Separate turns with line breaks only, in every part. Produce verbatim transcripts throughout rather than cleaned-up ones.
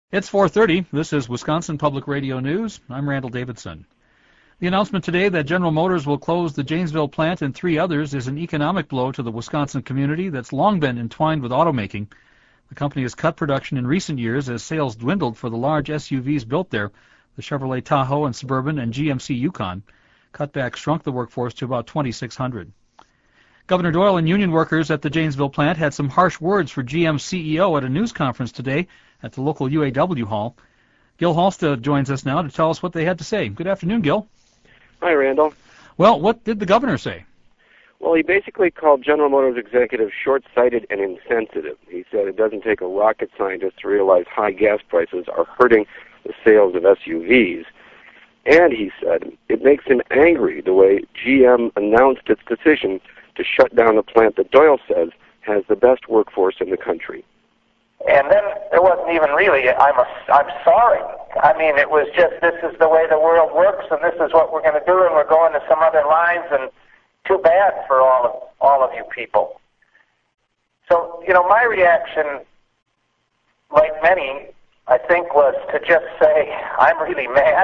It's four thirty. This is Wisconsin Public Radio News. I'm Randall Davidson. The announcement today that General Motors will close the Janesville plant and three others is an economic blow to the Wisconsin community that's long been entwined with automaking. The company has cut production in recent years as sales dwindled for the large S U Vs built there, the Chevrolet Tahoe and Suburban and G M C Yukon. Cutbacks shrunk the workforce to about twenty-six hundred. Governor Doyle and union workers at the Janesville plant had some harsh words for G M C E O at a news conference today at the local U A W hall. Gil Halstead joins us now to tell us what they had to say. Good afternoon, Gil.
Hi, Randall.
Well, what did the governor say?
Well, he basically called General Motors executives short-sighted and insensitive. He said it doesn't take a rocket scientist to realize high gas prices are hurting the sales of S U Vs. And he said it makes him angry the way G M announced its decision to shut down a plant that Doyle says has the best workforce in the country.
And then there wasn't even really, I'm, a, I'm sorry. I mean, it was just, this is the way the world works, and this is what we're going to do, and we're going to some other lines, and too bad for all of, all of you people. So, you know, my reaction, like many, I think, was to just say, I'm really mad,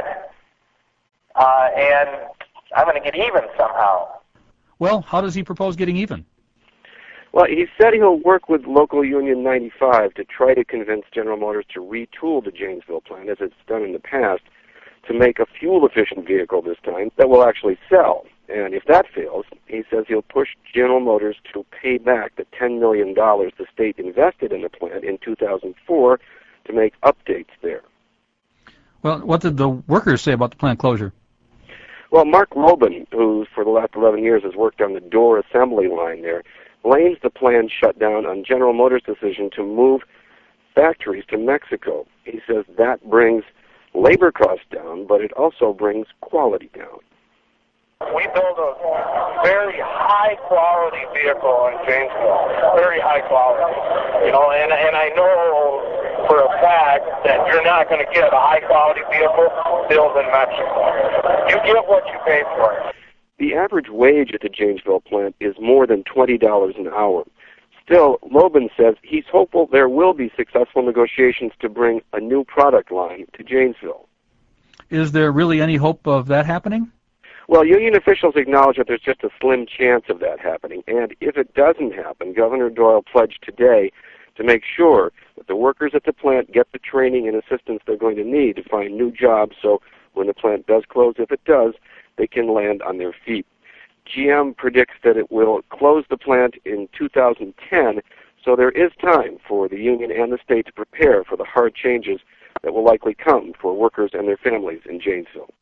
uh, and I'm going to get even somehow.
Well, how does he propose getting even?
Well, he said he'll work with local Union ninety-five to try to convince General Motors to retool the Janesville plant, as it's done in the past, to make a fuel-efficient vehicle this time that will actually sell. And if that fails, he says he'll push General Motors to pay back the ten million dollars the state invested in the plant in two thousand four to make updates there.
Well, what did the workers say about the plant closure?
Well, Mark Lobin, who for the last eleven years has worked on the door assembly line there, blames the planned shutdown on General Motors' decision to move factories to Mexico. He says that brings labor costs down, but it also brings quality down.
We build a very high-quality vehicle in Janesville, very high quality. You know, and, and I know for a fact that you're not going to get a high-quality vehicle built in Mexico. You get what you pay for.
The average wage at the Janesville plant is more than twenty dollars an hour. Still, Lobin says he's hopeful there will be successful negotiations to bring a new product line to Janesville.
Is there really any hope of that happening?
Well, union officials acknowledge that there's just a slim chance of that happening. And if it doesn't happen, Governor Doyle pledged today to make sure that the workers at the plant get the training and assistance they're going to need to find new jobs, so when the plant does close, if it does, they can land on their feet. G M predicts that it will close the plant in two thousand ten, so there is time for the union and the state to prepare for the hard changes that will likely come for workers and their families in Janesville.